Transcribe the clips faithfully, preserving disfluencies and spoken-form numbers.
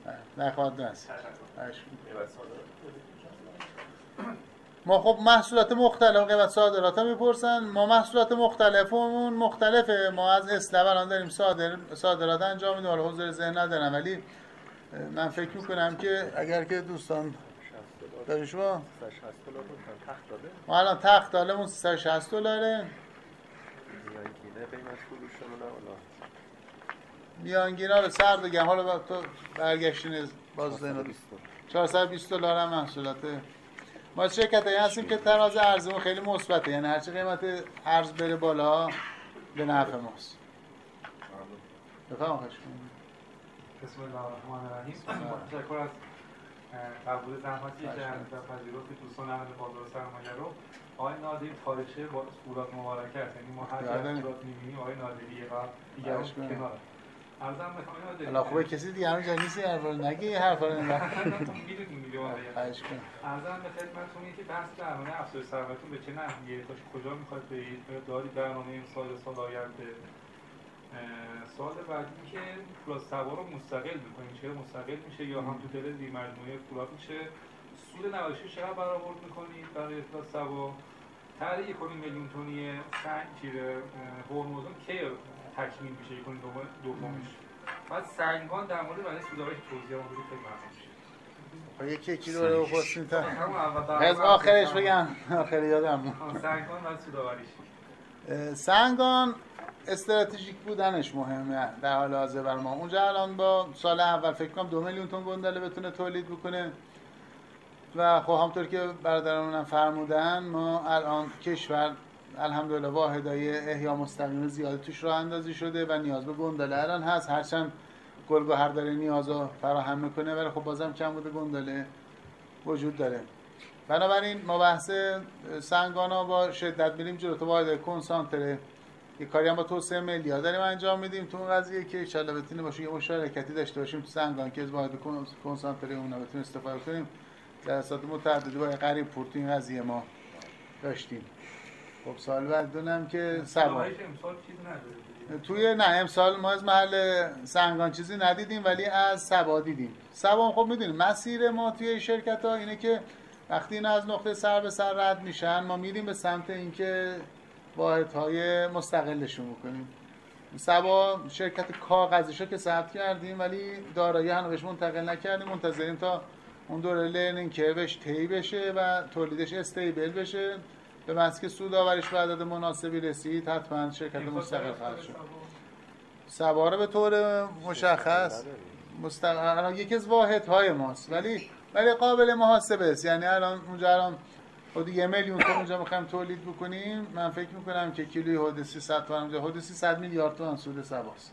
در خدمت هست. ما خب محصولات مختلف قیمت صادرات ها میپرسن. ما محصولات مختلفمون مختلفه. ما از اسلب الان داریم صادر صادرات انجام میدیم. حالا حضور ذهن ندارم ولی من فکر میکنم که اگر که دوستان داری شما ما الان تخت دالمون سیصد و شصت دلاره. میانگین ها رو سر بگم. حالا تو برگشتین باز دینا چهارصد و بیست دلار هم محصولاته. ما شرکت هایی هستیم که تراز ارزمون خیلی مثبته، یعنی هرچی قیمت ارز بره بالا به نفع ماست. بفهم خوش کنیم. بسم الله الرحمن الرحیم. تشکر از قبول زحمتی که در پذیرفت دوستان اهل بازار سرمایه رو. آقای نادری تاریخچه با فولاد مبارکه است، یعنی ما هر جا فولاد می‌بینیم آقای نادری و دیگران کنار. ارزم بخوام نادری. حالا خوبه کسی دیگه همون جا نیست حرفا رو نگی، یه حرفا رو نگی. می‌دونیم میگم آقای. خواهش کنم. ارزم به خدمتتون که بحث درمانه افزایش ثروتتون به چه نحویه، تا کجا می‌خواید برید؟ دارید برنامه امسال سال آینده؟ سوال بعدی که فولاد سوار رو مستقل می‌کنیم، چه مستقل میشه یا هم تو دل زیر مجموعه فولاد میشه؟ سود نود و شش چقدر برآورد می‌کنید برای فولاد سوار؟ طرح یک میلیون تونی سنگ چیز هرمزگان کی تکمیل میشه؟ یک دومش. بعد سنگان در مورد برای سوداوری توضیح هم بدید خیلی ممنون میشه. یکی یکی رو بپرسین تا از آخرش بگم. آخر یادم. سنگان و سوداوریش. سنگان استراتژیک بودنش مهمه در حال حاضر برای ما. اونجا الان با سال اول فکر کنم دو میلیون تن گندله بتونه تولید بکنه و خب همونطور که برادرانم هم فرمودن ما الان کشور الحمدلله واحدهای احیا مستقیم زیادی توش راه اندازی شده و نیاز به گندله الان هست، هرچند گلگهر داره نیازو فراهم میکنه ولی خب بازم کم بوده گندله وجود داره. بنابراین ما بحث سنگانا با شدت میریم جلو. تو واحد کنسانتره یه کاری هم با توسعه ملی ها داریم انجام میدیم تو اون قضیه که ان شاء الله بتونیم باشه یه مشارکتی داشته باشیم تو سنگان که از واحد کنسانتره اونها بتونیم استفاده کنیم. جلسات متعددی با قریب پور تو این قضیه ما داشتیم. خب سال بعد دونم که سبا توی نه امسال ما از محل سنگان چیزی ندیدیم ولی از سبا دیدیم. سبا خب میدونیم مسیر ما توی شرکت ها اینه که وقتی اینا از نقطه سر به سر رد میشن ما میریم به سمت اینکه واحدهای مستقلشون بکنیم. سبا شرکت کاغذیشو که ثبت کردیم ولی دارایی هنوز بهش منتقل نکردیم، منتظریم تا اون دوره لرنینگ کروش طی بشه و تولیدش استیبل بشه به معنی که سودآوریش به عدد مناسبی رسید حتما شرکت مستقل خواهد شد. سبا رو به طور مشخص مستقل یکی از واحدهای ماست ولی ولی قابل محاسبه است. یعنی الان اونجا الان حدود یه میلیون تومان اونجا می‌خوایم تولید بکنیم. من فکر می‌کنم که کیلوی حدود سیصد تومان اونجا حدود سیصد میلیارد تومان سود سباست.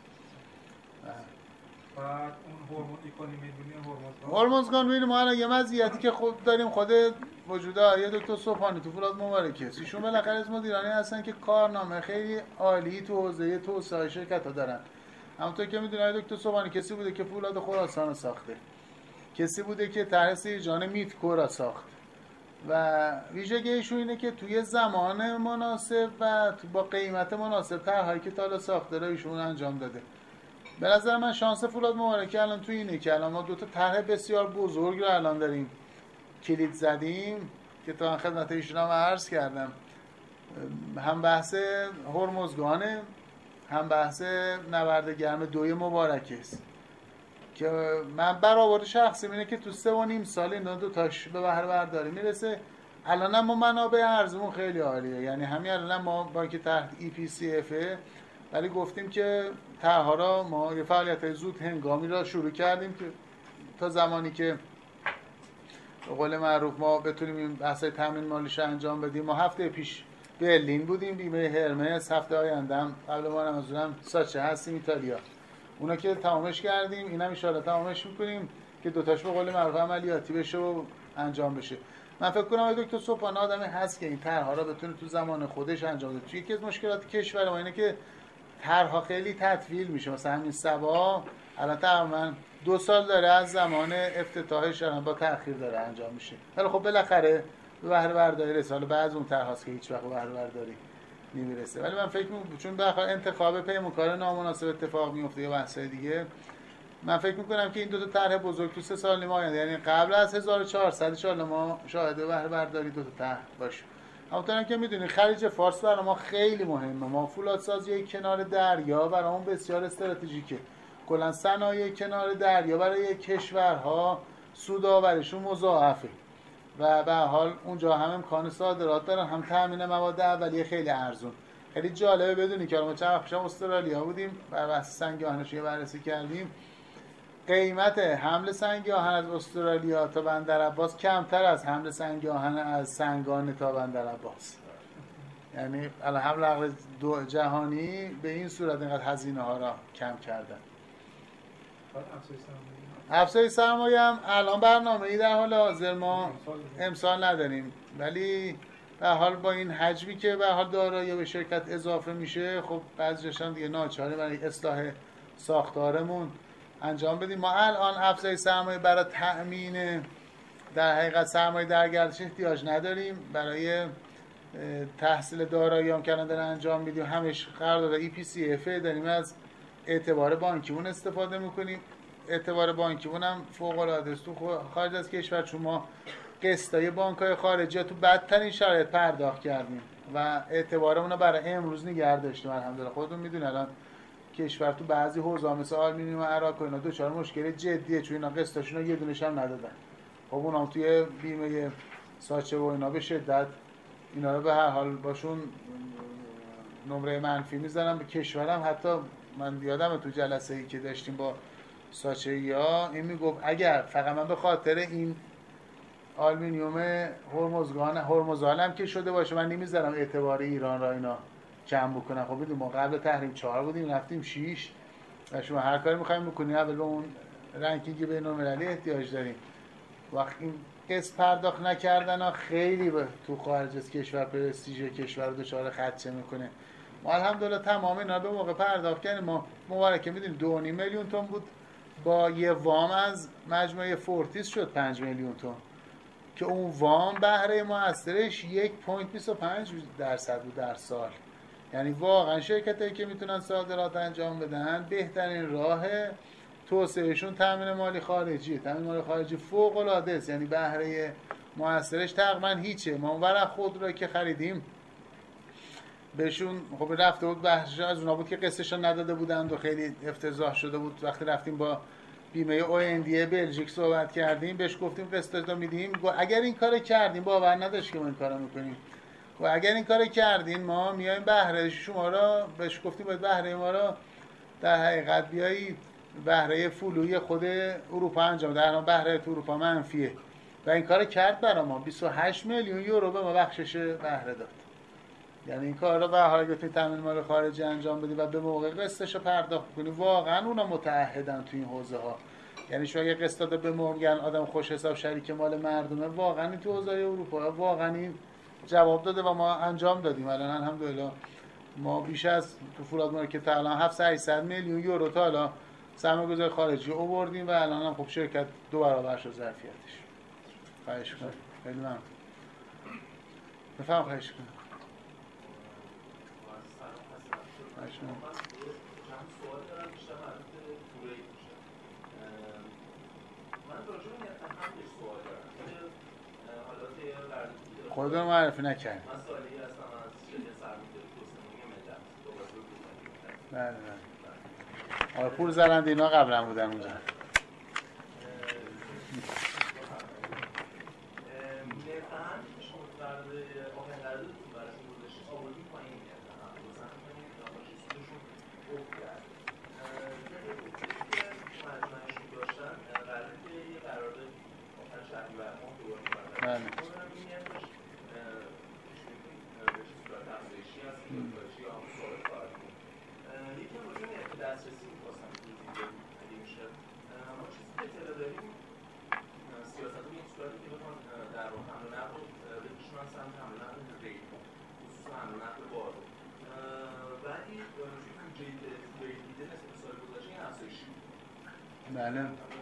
بعد اون هورمون ایکونی میدونی هورمون هورمونزگان می‌بینیم ما الان یه مزیتی که خود داریم خود وجوده یه دکتر صبحانی تو فولاد مبارکه ایشون بالاخره از مدیرانی هستن که کارنامه خیلی عالی تو حوزه توسعه شرکت‌ها دارن. همونطور که می‌دونید دکتر صبحانی کسی بوده که فولاد خراسان ساخته، کسی بوده که طرح سیرجان میتکو ساخت و ویژگی ایشون اینه که توی زمان مناسب و با قیمت مناسب طرحی که تا ساخته رو ایشون انجام داده. به نظر من شانس فولاد مبارکه الان توی اینه که الان ما دو تا طرح بسیار بزرگ رو الان داریم کلید زدیم که تا خدمت ایشون هم عرض کردم. هم بحث هرمزگانه هم بحث نورد گرم دوی مبارکه است که من برآورد شخصی اینه که تو سه و نیم سال این دو تاش به بهره برداری میرسه. الان هم ما منابع ارزمون خیلی عالیه، یعنی همین الان ما با که تحت ای پی سی اف ولی گفتیم که طرح‌ها را ما یه فعالیت‌های زود هنگامی را شروع کردیم که تا زمانی که به قول معروف ما بتونیم این بحث‌های تامین مالیش انجام بدیم. ما هفته پیش برلین بودیم، بیمه هرمس، هفته آینده هم قبل ما رمضان ساچه هستیم ایتالیا. اونا که تمامش کردیم اینم ان شاءالله تمامش می‌کنیم که دو تاش به قول معروف عملیاتی بشه و انجام بشه. من فکر کنم دکتر صبحانه آدمی هست که این طرح‌ها را بتونه تو زمان خودش انجام بده. یکی از مشکلات کشور ما اینه که طرح‌ها خیلی تطویل میشه. مثلا همین سبا الان تقریبا دو سال داره از زمان افتتاحش با تأخیر داره انجام میشه. ولی خب بالاخره به بهره برداری رسه. حالا بعض اون طرح‌هاست که هیچ وقت به بهره برداری نمیرسه. ولی من فکر می‌کنم چون بالاخره انتخاب پیمانکار نامناسب اتفاق میفته یا بحث‌های دیگه من فکر میکنم که این دو تا طرح بزرگ تو سه سال نیم آینده، یعنی قبل از هزار و چهارصد ان شاءالله ما شاهد بهره برداری دو تا طرح باشیم. همونطور که میدونید خلیج فارس برای ما خیلی مهمه. ما فولادسازی کنار دریا برامون بسیار استراتژیکه. کلا صنایع کنار دریا برای کشورها سودآوریشون مضاعفه و به هر حال اونجا هم امکان صادرات دارن، هم تامین مواد اولیه خیلی ارزون. خیلی جالبه بدونی که ما چند وقت پیش استرالیا بودیم، بر اساس سنگ آهنش یه بررسی کردیم. قیمت حمل سنگ آهن از استرالیا تا بندر عباس کمتر از حمل سنگ آهن از سنگان تا بندر عباس. یعنی الان حمل نقل دو جهانی به این صورت اینقدر هزینه ها را کم کردن. افزایش سرمایه هم الان برنامه‌ای در حال حاضر ما امسال نداریم، ولی به حال با این حجمی که به حال دارایی به شرکت اضافه میشه، خب بعضیش هم دیگه ناچاره برای اصلاح ساختارمون انجام بدیم. ما الان افزایش سرمایه برای تأمین در حقیقت سرمایه در گردش احتیاج نداریم. برای تحصیل دارایی هم کردن دارن انجام میدیم، همش قرارداد ای پی سی اف داریم، از اعتبار بانکیمون استفاده میکنیم. اعتبار بانکیمون هم فوق العاده است تو خارج از کشور، چون ما قسطای بانک‌های خارجی تو بدترین شرایط پرداخت کردیم و اعتبارمون رو برای امروز نگه داشتیم. الحمدلله خودتون میدونید الان کشور تو بعضی حوزه‌ها مثل آلومینیوم و عراق و اینا دچار مشکل جدیه، چون اینا قسطاشون رو یه دونه‌ش هم ندادن. خب اونام توی بیمه ساچه و اینا به شدت اینا رو به هر حال باشون نمره منفی میزنن به کشورم. حتی من یادمه تو جلسه ای که داشتیم با ساچه‌یا این میگفت اگر فقط من به خاطر این آلومینیوم هرمزگان هرمزالم که شده باشه من نمیذارم اعتبار ایران را اینا کم بکنن. خب بدون ما قبل تحریم چهار بودیم رفتیم شش و شما هر کاری میخوایم بکنیم اول به اون رنکینگ بین‌المللی احتیاج داریم. وقتی این قسط پرداخت نکردن ها خیلی به تو خارج از کشور پرستیژ کشور رو دچار خدشه میکنه. ما الحمدلله تمام اینا به موقع پرداخت کردیم. ما مبارکه میدونیم دو و نیم میلیون تن بود، با یه وام از مجموعه فورتیس شد پنج میلیون تن که اون وام بهره موثرش یک و بیست و پنج درصد بود در سال. یعنی واقعا شرکتایی که میتونن صادرات انجام بدن بهترین راه توسعهشون تامین مالی خارجی. تامین مالی خارجی فوق العاده است، یعنی بهره موثرش تقریبا هیچه. ما ورق خود رو که خریدیم بهشون خب رفته بود، بحثش از اونا بود که قسطشون نداده بودند و خیلی افتضاح شده بود. وقتی رفتیم با بیمه او ان دی بلژیک صحبت کردیم بهش گفتیم قسطش رو میدیم، اگر این کارو کردیم باور نداشت که ما این کارو میکنیم و اگر این کارو کردین ما میایم بهره شما رو بهش گفتیم باید بهره ما رو در حقیقت بیایید بهره فولوی خود اروپا انجام در حال بهره تو اروپا منفیه و این کارو کرد برای ما. بیست و هشت میلیون یورو به ما بخشش بهره داد. یعنی این کار رو به حال اگه توی تامین مال خارجی انجام بدی و به موقع قسطش رو پرداخت کنی واقعا اونا متعهدن تو این حوزه ها. یعنی شما اگه قسط داده به مرگن آدم خوش حساب شریک مال مردمه، واقعا این تو حوزه اروپا واقعا این جواب داده و ما انجام دادیم. الان الحمدلله ما بیش از تو فولاد مارکت الان هفتصد هشتصد میلیون یورو تا الان سرمایه‌گذار خارجی آوردیم و الان هم خب شرکت دو برابر شد ظرفیتش. خواهش می‌کنم. خیلی ممنون. بفرمایید. خواهش می‌کنم. خودتون رو معرفی نکردیم. من سالی هستم از شرکت سرمایه‌گذاری توسعه‌مایی ملت. بله بله. آره پول زرنده اینا قبلا بودن اونجا. بله.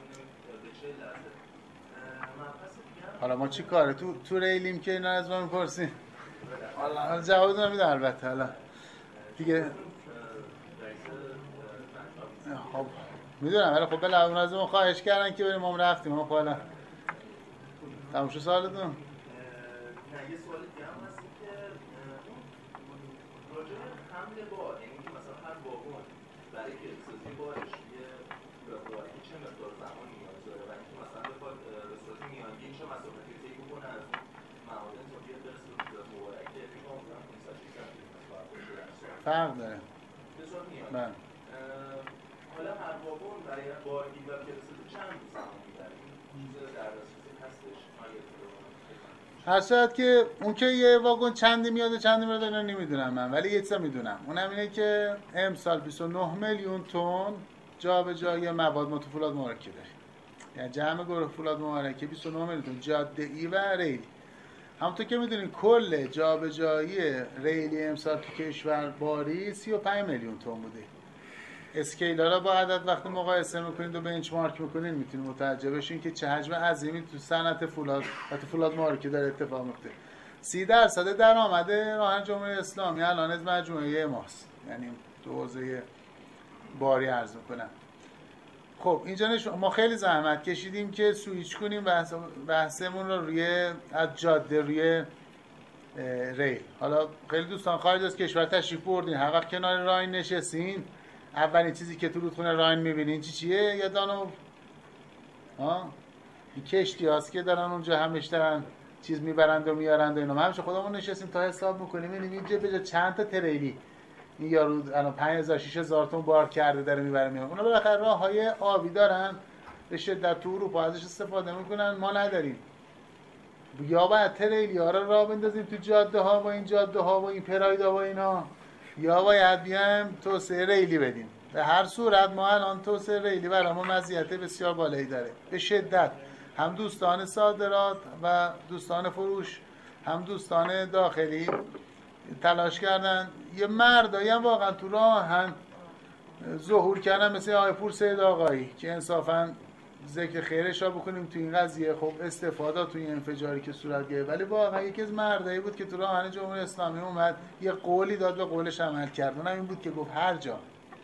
حالا ما چی کاره تو تو ریلیم که اینا از ما میپرسیم؟ حالا جواب نمیدم البته. حالا دیگه خب میدونم ولی خب بالاخره اون از ما خواهش کردن که بریم ما رفتیم ما حالا تموم شد سوالتون؟ نه یه سوال دیگه هم هست که راجع به حمل بار، یعنی که مثلا هر واگن برای که سازی بارش یه مقدار چه مقدار زمان نیاز داره و اینکه مثلا بخواد به صورت میانگین چه مسافتی رو طی بکنه از معادن تا بیاد برسه به صورت مبارکه فکر کنم بودن پانصد ششصد کیلومتر فرق داره به صورت میانگین. حالا هر واگن برای بارگیری و فرستادن چند زمان میبره؟ چیز در دسترسی هستش؟ هر صورت که اون که یه واگن چندی میاد و چندی میاد اینا نمیدونم من، ولی یه چیزا میدونم، اونم اینه که امسال بیست و نه میلیون تن جابجایی مواد ما تو فولاد مبارکه داریم. یعنی جمع گروه فولاد مبارکه بیست و نه میلیون تن جاده ای و ریلی. همونطور که میدونین کل جابجایی ریلی امسال تو کشور باری سی و پنج میلیون تن بوده. اسکیلر را با عدد وقتی مقایسه میکنید و بنچمارک میکنید میتونید متوجه بشین که چه حجم عظیمی تو صنعت فولاد و تو فولاد مبارکه داره اتفاق میفته. سی درصد درآمد راهن جمهوری اسلامی الان از مجموعه ماست، یعنی تو حوزه باری عرض میکنم. خب اینجا نشون ما خیلی زحمت کشیدیم که سویچ کنیم بحث بحثمون رو روی از جاده روی ریل. حالا خیلی دوستان خارج از کشور تشریف بردین، هر وقت کنار راین نشستین اولین چیزی که تو رودخونه راین میبینین چی چیه؟ یه دانو ها این کشتی هاست که دارن اونجا همش دارن چیز میبرند و میارند و اینا. ما همیشه خودمون نشستیم تا حساب میکنیم ببینیم اینجا به جا چند تا تریلی این یارو الان پنج هزار شش هزار تن بار کرده داره میبره میاد. اونا بالاخره راههای آبی دارن به شدت تو اروپا ازش استفاده میکنن، ما نداریم. یا باید تریلی ها رو راه بندازیم تو جاده ها با این جاده ها و این پرایدا و اینا، یا باید بیایم توسعه ریلی بدیم. به هر صورت ما الان توسعه ریلی برای ما مزیت بسیار بالایی داره به شدت. هم دوستان صادرات و دوستان فروش هم دوستان داخلی تلاش کردن. یه مردایی هم واقعا تو راهن ظهور کردن مثل آقای پور سید آقایی که انصافا ذکر خیرش را بکنیم تو این قضیه. خب استفاده تو این انفجاری که صورت گرفت، ولی واقعا یکی از مردایی بود که تو راهن جمهوری اسلامی اومد یه قولی داد به قولش عمل کرد. اونم این بود که گفت هر جا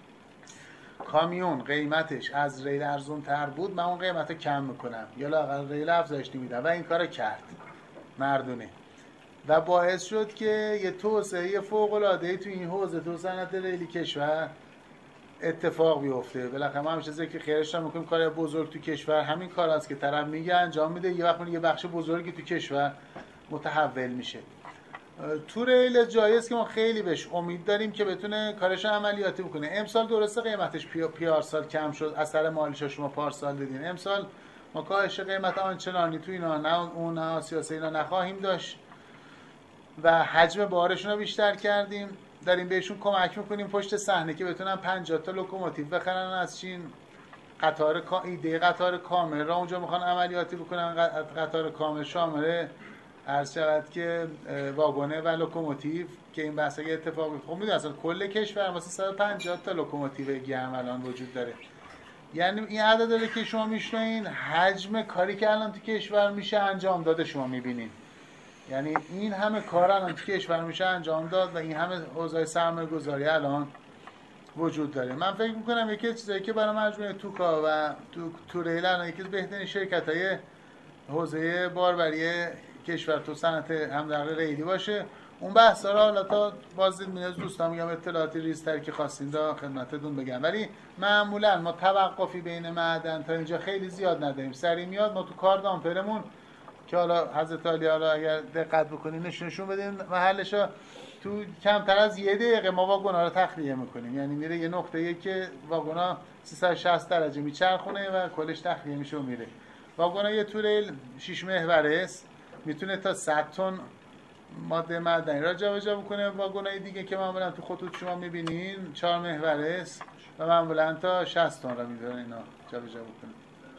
کامیون قیمتش از ریل ارزون تر بود من اون قیمت رو کم میکنم یا لااقل ریل افزایش نمیدم و این کارو کرد مردونه و باعث شد که یه توسعه فوق العاده تو این حوزه تو صنعت ریلی کشور اتفاق بیفته. بالاخره ما همیشه ذکر خیرش رو میکنیم کار بزرگ تو کشور همین کار است که طرف میگه انجام میده، یه وقت یه بخش بزرگی تو کشور متحول میشه. تو ریل جایز که ما خیلی بهش امید داریم که بتونه کارش عملیاتی بکنه. امسال درسته قیمتش پیار سال کم شد، اثر مالیش شما پارسال دیدین. امسال ما کاهش قیمت آنچنانی تو اینا نه اون نه سیاسی اینا نخواهیم داشت و حجم بارشون رو بیشتر کردیم. داریم بهشون کمک میکنیم پشت صحنه که بتونن پنجاه تا لوکوموتیو بخرن از چین. قطار ایده قطار کامل را اونجا میخوان عملیاتی بکنن. قطار کامل شامل عرض شود که واگونه و لوکوموتیو که این بحثا اتفاق میفته. خب میدونید اصلا کل کشور واسه صد و پنجاه تا لوکوموتیو گرم الان وجود داره. یعنی این عددی که شما میشنوین حجم کاری که الان تو کشور میشه انجام داده شما میبینین. یعنی این همه کار الان تو کشور میشه انجام داد و این همه حوزه سرمایه‌گذاری الان وجود داره. من فکر میکنم یکی از چیزایی که برای مجموعه توکا و تو تو ریل الان یکی از بهترین شرکت‌های حوزه باربری کشور تو صنعت همدرد ریلی باشه. اون بحثا رو حالا تا بازدید میاد دوستان میگم اطلاعاتی ریزتر که خواستین دا خدمتتون بگم. ولی معمولا ما توقفی بین معدن تا اینجا خیلی زیاد نداریم، سری میاد. ما تو کار دامپرمون که حالا حضرت عالی حالا اگر دقت بکنین نشون بدین محلشو تو کمتر از یه دقیقه ما واگونا رو تخلیه میکنیم. یعنی میره یه نقطه‌ای که واگونا سیصد و شصت درجه میچرخونه و کلش تخلیه میشه و میره. واگونا یه توریل شش محوره است، میتونه تا صد تن ماده معدنی را جابجا بکنه. واگنای دیگه که معمولا تو خطوط شما میبینین چهار محوره است و معمولا تا شصت تن را میتونه اینا جابجا بکنه.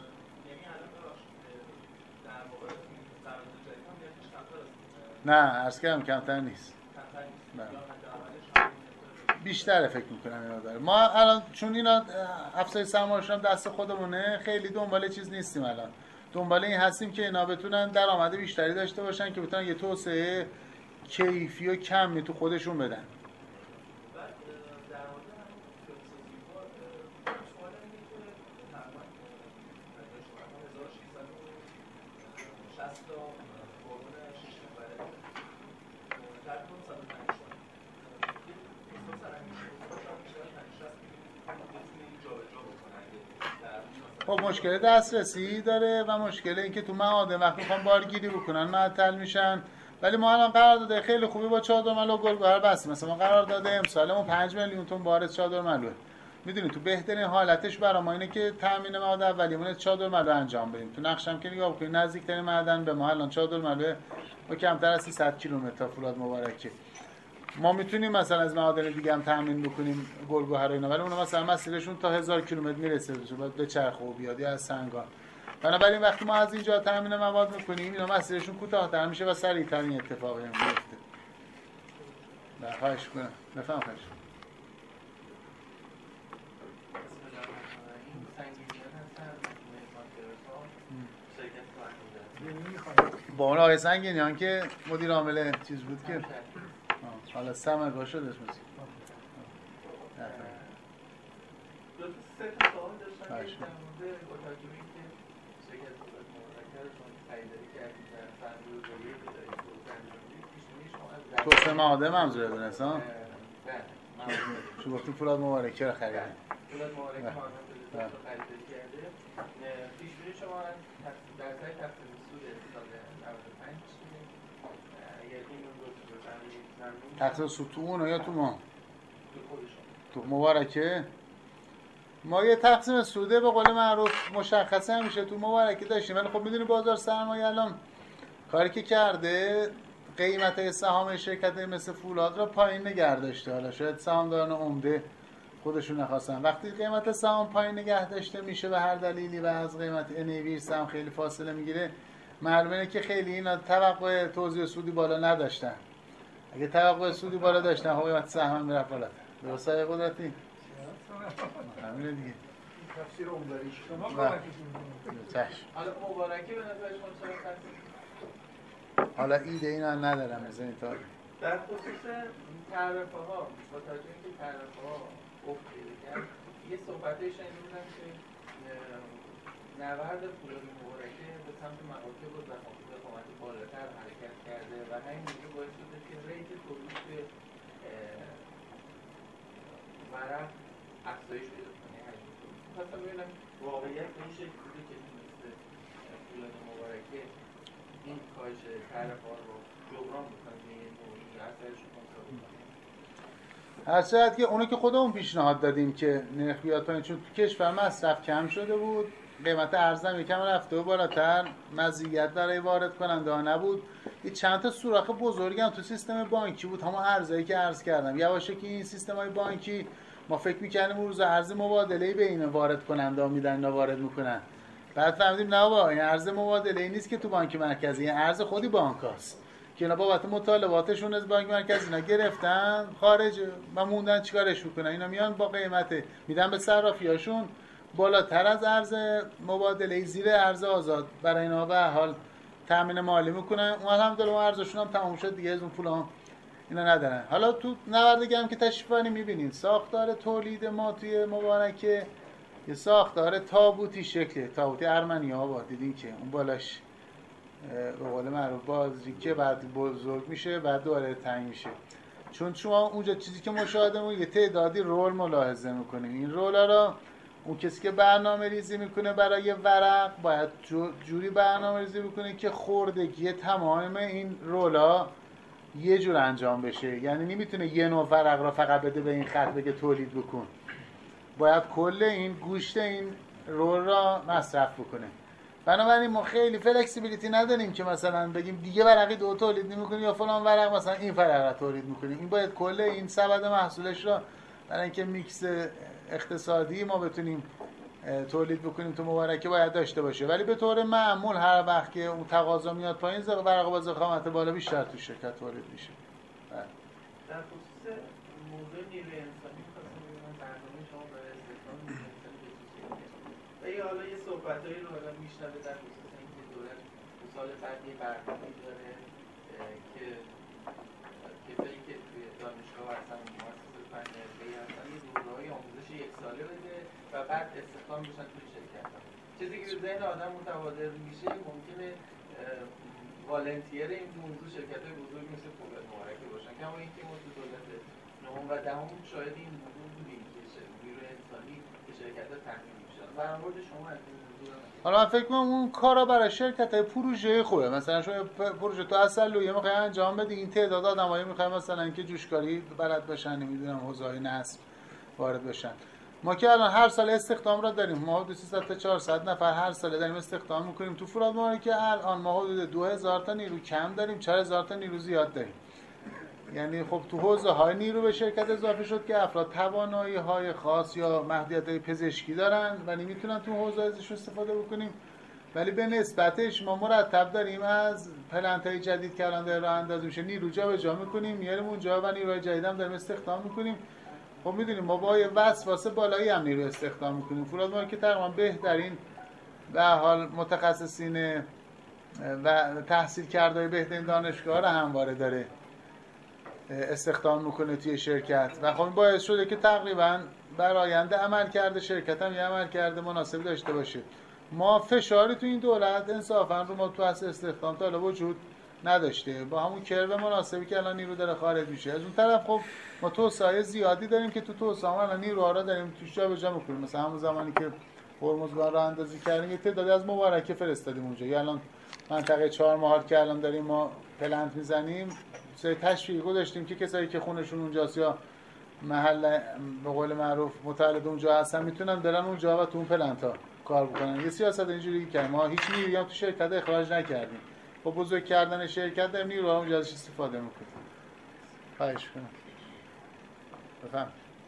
نه عرض کردم کمتر نیست، بیشتره فکر میکنم اینا داره. ما الان چون اینا افزایش سرمایه‌اش هم دست خودمونه خیلی دنبال چیز نیستیم. الان دنبال این هستیم که اینا بتونن درآمد بیشتری داشته باشن که بتونن یه توسعه کیفی و کمی تو خودشون بدن. تا واگن شش نفره در کل صد و پنج تا حساب سرنگی شد بیشتر از پنج شصت میتونه این جابجا بکنه اگه خب مشکل دسترسی داره و مشکل این که تو معادن وقتی میخوان بارگیری بکنن معطل میشن. ولی ما الان قرارداد خیلی خوبی با چادرملو و گلگهر بستیم. مثلا ما قرارداد امسالمون پنج میلیون تومان وارد چادرملوه. میدونی تو بهترین حالتش برای ما اینه که تامین مواد اولیه‌مون چادرملو انجام بدیم. تو نقشم که نگاه بکنید نزدیکترین معدن به ما الان چادرملو با کمتر از سیصد کیلومتر تا فولاد مبارکه. ما میتونیم مثلا از معادن دیگه هم تامین بکنیم گلگهر و اینا، ولی اونها مثلا مسیرشون تا هزار کیلومتر میرسه، باید به چرخ و بیاد یا از سنگان. بنابراین وقتی ما از اینجا تامین مواد میکنیم اینا مسیرشون کوتاه‌تر میشه و سریعتر این اتفاقی میفته. نه خواهش کنم بفهم خواهش. با اون آقای سنگینیان که مدیر عامل چیز بود که حالا سمگاه شد اسمش دو سه تا سوال داشتم که در مورد با توجه به اینکه شرکت دولت مبارکه رو خریداری کردید در سرمایه‌گذاری که دارید پروژه انجام میدید پیش‌بینی شما از توسعه معادن منظور دونست ها؟ بله شما گفتیم فولاد مبارکه رو خریدن. فولاد مبارکه معادن رو خریداری کرده. پیش‌بینی شما در سایت تقسیم سود سال نود و پنج چیه؟ اگر این رو بفرمایید ممنون. تقسیم سود تو اون یا تو ما؟ تو خودشون. تو مبارکه ما یه تقسیم سوده به قول معروف مشخصه همیشه تو مبارکه داشتیم، ولی خب میدونی بازار سرمایه الان کاری که کرده قیمت سهام شرکت مثل فولاد رو پایین نگه داشته. حالا شاید سهامداران عمده خودشون نخواستن. وقتی قیمت سهام پایین نگه داشته میشه به هر دلیلی و از قیمت انیوی سهم خیلی فاصله میگیره، معلومه که خیلی اینا توقع توزیع سودی بالا نداشتن. اگه توقع سودی بالا داشتن خب قیمت سهم میرفت بالاتر. درسته آقای قدرتی؟ همینه دیگه. تفسیر عمداریش شما کمکشون می‌کنید. چشم. حالا مبارکه به نظر شما چرا خریدید؟ حالا ایده اینا ندارم بزنید تا در خصوص تعرفه ها با توجه اینکه تعرفه ها افت پیدا کرد یه صحبتایی شنیده بودم که نبرد فولاد مبارکه به سمت مواقع بود و به قیمت بالاتر حرکت کرده و همین موضوع باعث شده که ریت تولید ورق افزایش پیدا کنه. مثلا ببینم واقعیت به این شکل بوده که مثل فولاد مبارکه این کاهش تعرفه ها رو جبران بکنه به یه نوعی اثرش رو کنترل کنه. هر صورت که اونو که خودمون پیشنهاد دادیم که نرخ بیاد پایین، چون تو کشور مصرف کم شده بود، قیمت ارزم یکم رفته و بالاتر، مزیت برای وارد کننده ها نبود. یه چند تا سوراخ بزرگی هم تو سیستم بانکی بود، همون ارزایی که عرض کردم. یواشه که این سیستم های بانکی ما فکر می‌کردیم روز ارز مبادله‌ای بین وارد کننده ها میدن اینا وارد میکنن، بعد فهمیدیم نه بابا این ارز مبادله‌ای نیست که تو بانک مرکزی، این ارز خودی بانکاست که اینا بابت مطالباتشون از بانک مرکزی اینا گرفتن خارج و موندن چیکارش میکنن. اینا میان با قیمت میدن به صرافیاشون بالاتر از ارز مبادله‌ای زیر ارز آزاد برای اینا به حال تامین مالی میکنن. اون الحمدلله ارزششون هم تموم شد دیگه، از اون پولا اینا ندارن. حالا تو نوردگی هم که تشریف بردین میبینین ساختار تولید ما توی مبارکه یه ساختار تابوتی شکله، تابوتی ارمنی ها دیدین که اون بالاش به قول معروف بازی که بعد بزرگ میشه بعد دوباره تنگ میشه. چون شما اونجا چیزی که مشاهده می‌کنید یه تعدادی رول ملاحظه میکنیم. این رولا رو اون کسی که برنامه ریزی میکنه برای ورق باید جوری برنامه ریزی بکنه که خوردگی تمام این رولا یه جور انجام بشه. یعنی نمیتونه یه نوع ورق را فقط بده به این خط بگه تولید بکن، باید کل این گوشت این رول را مصرف بکنه. بنابراین ما خیلی فلکسیبیلیتی نداریم که مثلا بگیم دیگه ورقی دو تولید نمی‌کنیم یا فلان ورق مثلا این ورق را تولید می‌کنیم. این باید کل این سبد محصولش را برای اینکه میکس اقتصادی ما بتونیم تولید بکنیم تو مبارکه باید داشته باشه. ولی به طور معمول هر وقت که اون تقاضا میاد پایین ورق با ضخامت بالا بیشتر تو شرکت تولید میشه. در خصوص موضوع نیروی انسانی می‌خواستم ببینم برنامه شما برای استخدام نیروی انسانی و یا حالا یه صحبتایی رو حالا میشنوه در خصوص اینکه دولت تو سال بعد یه برنامه‌ای داره که کسایی که توی دانشگاه هستن و مؤسسه فن حرفه‌ای هستن یه دوره‌های آموزش یک ساله بده و بعد استخدام بشن توی شرکت ها. چیزی که به ذهن آدم متبادر میشه ممکنه والنتیر این موضوع شرکت‌های بزرگ مثل پویات مبارکه باشن که اما اینکه ما تو دولت نهم و دهم شاهد این موضوع بودیم که نیروی انسانی به شرکت‌ها تحمیل می‌شد. برآورد شما از این موضوع حالا من فکر می‌کنم اون کارا برای شرکت‌های پروژه خوبه. مثلا شما پروژه تو اصلویه می‌خوای انجام بدی، این تعداد آدمایی می‌خوای مثلا که جوشکاری بلد باشن، نمی‌دونم حوزه‌های نصب وارد بشن. ما که الان هر سال استخدام را داریم، ما حدود سیصد تا چهارصد نفر هر سال داریم استخدام می‌کنیم. تو فولاد مبارکه الان ما حدود دو هزار تا نیرو کم داریم، چهار هزار تا نیرو زیاد داریم. یعنی خب تو حوزه‌های نیرو به شرکت اضافه شد که افراد توانایی‌های خاص یا محدودیت‌های پزشکی دارن و نمیتونن تو حوزه ازش استفاده بکنیم، ولی به نسبتش ما مرتب داریم از پلنت‌های جدید که الان داره راه اندازی میشه نیرو جابجا می‌کنیم، میاریم اونجا و نیروهای جدید هم داریم استخدام می‌کنیم. خب می‌دونیم ما با یه وسواس بالایی هم نیرو استخدام می‌کنیم. فولاد مارکت تقریبا بهترین به حال متخصصین و تحصیل کرده بهترین دانشگاه را همواره داره استخدام میکنه توی شرکت و خب این باعث شده که تقریبا بر آینده عمل کرده شرکت هم یه عمل کرده مناسبی داشته باشه. ما فشاری تو این دولت انصافا رو ما تو اصل استخدام تا حالا وجود نداشته، با همون کرو مناسبی که الان نیرو داره خارج میشه. از اون طرف خب ما توسعه زیادی داریم که تو توسعه الان نیروها رو داریم توش جابجا میکنیم. مثلا همون زمانی که هرمزگان راه اندازی کردیم یه تعدادی از مبارکه فرستادیم اونجا. یا الان منطقه چهار ماهار که الان داریم ما پلنت میزنیم، سری تشویق داشتیم که کسایی که خونشون اونجاست یا محل به قول معروف متولد اونجا هستن میتونن برن اونجا و تو اون پلنت ها کار بکنن. یه سیاست اینجوری که ما هیچ نیرویی هم تو شرکت اخراج نکردیم. با بزرگ کردن شرکت داریم نیروها اونجا ازش استفاده میکنیم. خواهش کنم. بفهم.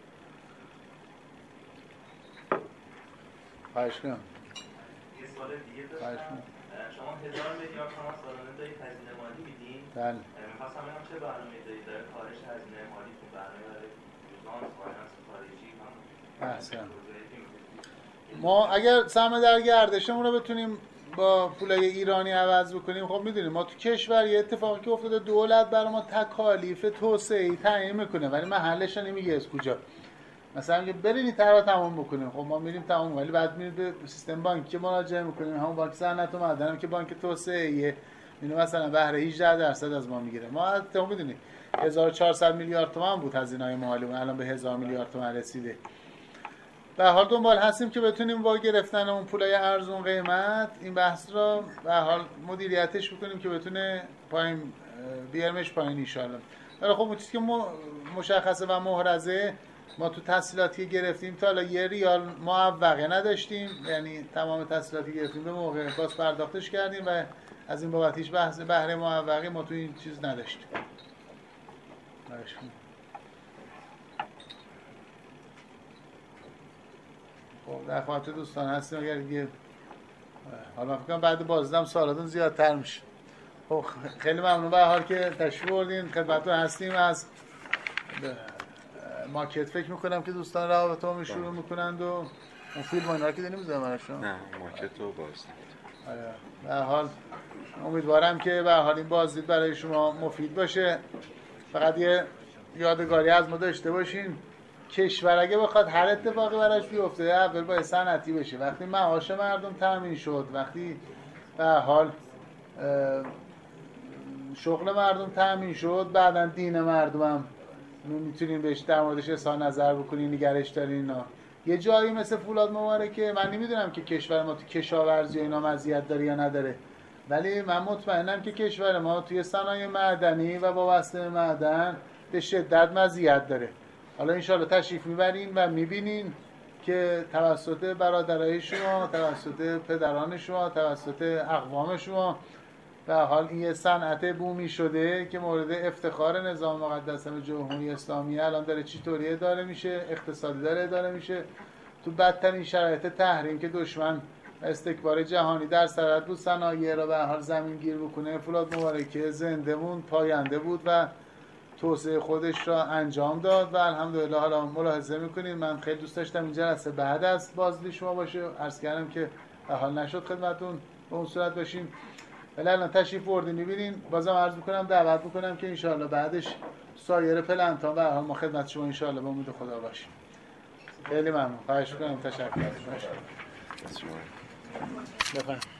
خواهش کنم. یه سوال دیگه داشتم. شما هزار میلیارد تومان سالانه دارید هزینه مالی میدین؟ بله. می‌خواستم ببینم چه برنامه‌ای دارید برای کاهش هزینه مالیتون، برنامه برای فایننس فایننس خارجی هم؟ احسن. ما اگر سهم در گردشمون رو بتونیم با پولای ایرانی عوض بکنیم، خب میدونیم ما تو کشور یه اتفاقی که افتاده دولت برای ما تکالیف توسعه‌ای تعیین میکنه ولی محلش نمیگه از کجا. مثلا میگه برین این طرح تمام بکنیم، خب ما میریم تمام، ولی بعد میریم به سیستم بانکی مراجعه میکنیم، همون بانک صنعت و معدن که بانک توسعه‌ایه، اینو مثلا بهره هجده درصد از ما میگیره. ما البته میدونید هزار و چهارصد میلیارد تومان بود هزینه‌های مالیمون، الان به هزار میلیارد تومان رسیده. به حال دنبال هستیم که بتونیم با گرفتن اون پولای ارزون قیمت این بحث رو به حال مدیریتش بکنیم که بتونه پایین بیارمش پایین ان شاء الله. ولی خب اون چیزی که مشخصه و محرزه، ما تو تسهیلاتی گرفتیم تا حالا یه ریال معوقه نداشتیم، یعنی تمام تسهیلاتی گرفتیم به موقع باز پرداختش کردیم و از این بابت هیچ بحث بهره معوقه ما تو این چیز نداشتیم. خب در خاطر دوستان هستیم اگر دیگه حالا فکر کنم بعد بازدم سوالاتون زیادتر میشه. خب خیلی ممنون به حال که تشریف بردین، خدمتتون هستیم. از ماکت فکر میکنم که دوستان رابطه رو شروع میکنند و اون فیلم اینا که دیدیم میذارم براشون. نه ماکت رو باز آره به حال امیدوارم که به حال این بازدید برای شما مفید باشه. فقط یه یادگاری از ما داشته باشین، کشور اگه بخواد هر اتفاقی براش بیفته اول باید صنعتی بشه. وقتی معاش مردم تامین شد، وقتی به حال شغل مردم تامین شد، بعداً دین مردم هم میتونین بهش در موردش اظهار نظر بکنین، نگرش دارین اینا. یه جایی مثل فولاد مبارکه، من نمیدونم که کشور ما تو کشاورزی اینا مزیت داره یا نداره، ولی من مطمئنم که کشور ما توی صنایع معدنی و وابسته به معدن به شدت مزیت داره. حالا انشاءالله تشریف میبرین و میبینین که توسط برادرای شما، توسط پدران شما، توسط اقوام شما به حال این یه صنعت بومی شده که مورد افتخار نظام مقدس جمهوری اسلامی الان داره چطوری اداره میشه، اقتصادی داره اداره میشه تو بدترین شرایط تحریم که دشمن استکبار جهانی در سرحد بود صنایع را به حال زمین گیر بکنه. فولاد مبارکه زنده بود، پاینده بود و توسعه خودش را انجام داد و الحمدلله. حالا ملاحظه میکنید من خیلی دوست داشتم این جلسه بعد از بازدید شما باشه، عرض کردم که به حال نشد خدمتتون به اون صورت باشیم، ولی الان تشریف بردین میبینین. بازم عرض میکنم دعوت میکنم که انشاءالله بعدش سایر پلنت ها به حال ما خدمت شما انشاءالله به امید خدا باشیم. خیلی ممنون، خواهش میکنم، تشکر. بفرمایید.